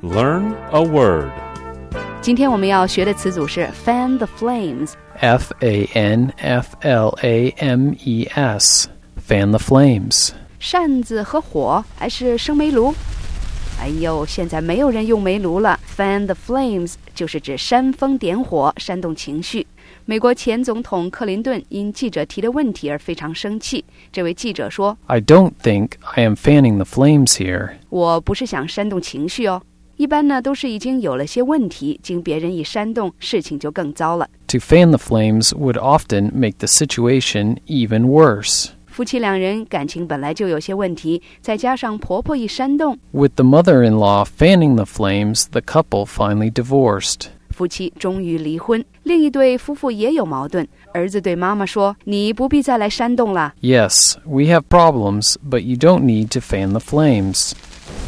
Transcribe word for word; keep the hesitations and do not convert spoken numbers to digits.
Learn a word. 今天我们要学的词组是 fan the flames. F A N F L A M E S. Fan the flames. 扇子和火还是生煤炉？哎呦，现在没有人用煤炉了。Fan the flames 就是指煽风点火，煽动情绪。美国前总统克林顿因记者提的问题而非常生气。这位记者说 I don't think I am fanning the flames here. 我不是想煽动情绪哦。一般呢都是已经有了些问题，经别人一煽动，事情就更糟了。 To fan the flames would often make the situation even worse. 夫妻两人感情本来就有些问题，再加上婆婆一煽动， With the mother-in-law fanning the flames, the couple finally divorced. 夫妻终于离婚。另一对夫妇也有矛盾，儿子对妈妈说，你不必再来煽动了。 Yes, we have problems, but you don't need to fan the flames.